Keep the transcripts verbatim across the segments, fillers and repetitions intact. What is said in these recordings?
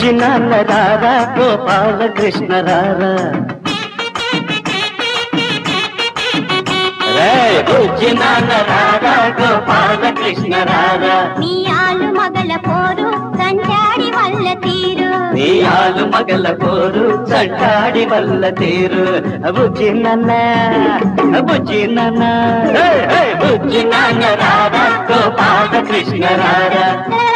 బుజ్జి నాన్న రారా గోపాలకృష్ణ రారా బుజ్జి నాన్న రారా గోపాలకృష్ణ రారా నీ ఆలు మగల పోరు సంచాడి వల్ల తీరు నీ ఆలు మగల పోరు సంచాడి వల్ల తీరు బుజ్జి నాన్న బుజ్జి నాన్న బుజ్జి నాన్న రారా గోపాలకృష్ణ రారా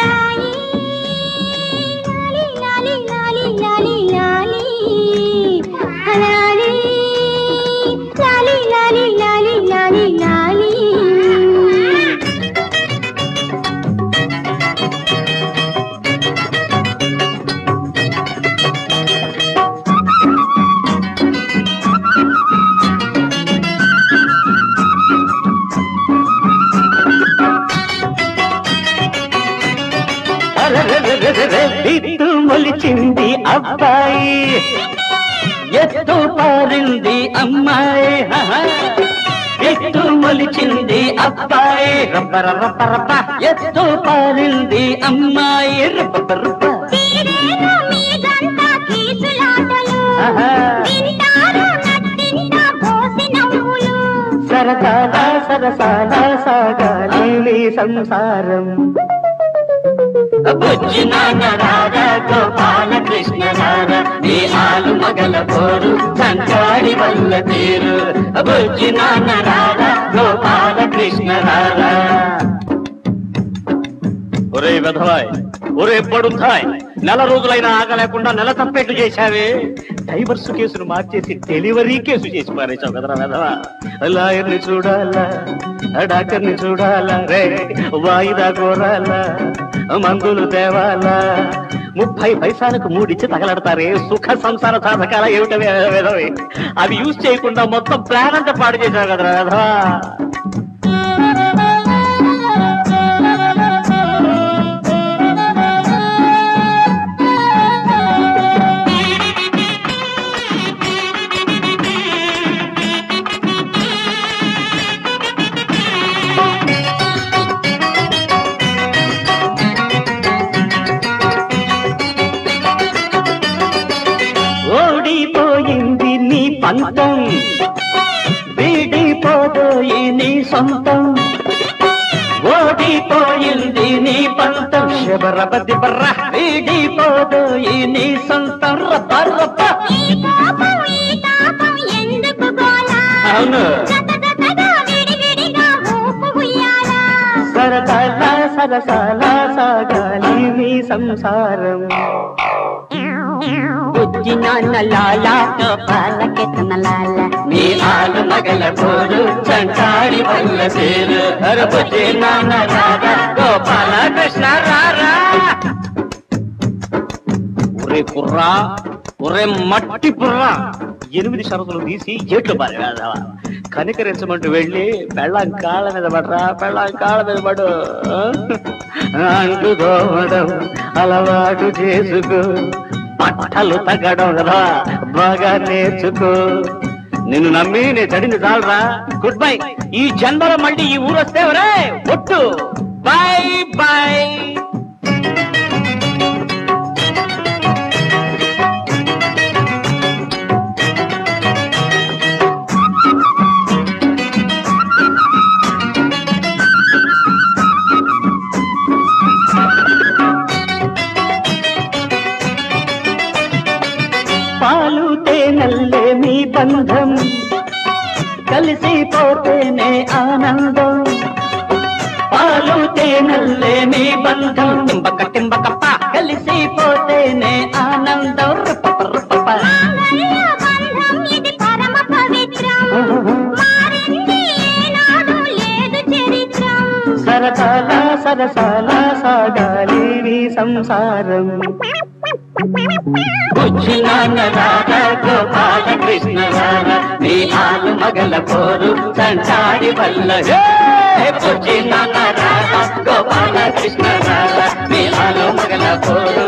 ఎత్తు మొలిచింది అబ్బాయి ఎత్తు పారింది అమ్మాయి ఎత్తు మొలిచింది అబ్బాయి రబ్బర రబ్బ రబ్బ ఎత్తు పారింది అమ్మాయి రబ్బ రబ్బ సరసాల సరసాల సాగాలి సంసారం బుజ్జి నాన్న రారా గోపాలకృష్ణ రారా నీ ఆలు మగల పోరు సంచాడి వల్ల తీరు బుజ్జి నాన్న రారా గోపాలకృష్ణ రారా ఒరే వెధవాయ్ ఒరే పడుతాయ్ నెల రోజులైనా ఆగలేకుండా నెల తప్పేట్లు చేశావే డైవర్స్ కేసును మార్చేసి డెలివరీ కేసు చేసి పారేశావు కదరా వెధవా లాయర్ని చూడాలా డాక్టర్ని చూడాలా రే వాయిదా కోరాలా మందులు తేవాలా ముప్పై పైసలకు మూడిచ్చి తగలడతారే సుఖ సంసార సాధకాల ఏమిటవే వెధవే అవి యూజ్ చేయకుండా మొత్తం ప్లాన్ అంతా పాడు చేశావు కదరా వెధవా ఓడిపోయింది నీ పంతం వీడిపోయి నీ సొంతం ఓడిపోయింది నీ పంతం శబరబది బర్ర వీడిపోయి నీ సొంతం రబ్బ రబ్బ అవును సరసాల సరసాల సాగాలి నీ సంసారం బుజ్జి నాన్న లాలా గోపాలకృష్ణ లాలా నీ ఆలు మగల పోరు సంచాడి వల్ల తీరు అరే బుజ్జి నాన్న రారా గోపాలకృష్ణ రారా ఒరే కుర్రా ఒరే మట్టి పుర్రా ఎనిమిది షరతులు తీసి ఏట్లు పారేవా కనికరించమంటూ వెళ్ళి పెళ్ళం కాళ్ళ మీద పడరా పెళ్ళం కాళ్ళ మీద పడు అంటు దోమడం అలవాటు చేసుకో పట్టలు తగ్గడం కదా బాగా నేర్చుకో నిన్ను నమ్మి నేను చడింది చాలరా గుడ్ బై ఈ జన్మలో మళ్ళీ ఈ ఊరు వస్తే ఒరే ఒట్టు బై బై పాలు తేనల్లే మీ బంధం కలిసిపోతేనే ఆనందం పాలు తేనల్లే మీ బంధం టింబక టింబకప్ప కలిసిపోతేనే ఆనందం సరసాల సరసాల సాగాలి సంసారం బుజ్జి నాన్న రారా గోపాలకృష్ణ రారా నీ ఆలు మగల పోరు సంచాడి వల్ల బుజ్జి నాన్న రారా గోపాలకృష్ణ రారా నీ ఆలు మగల పోరు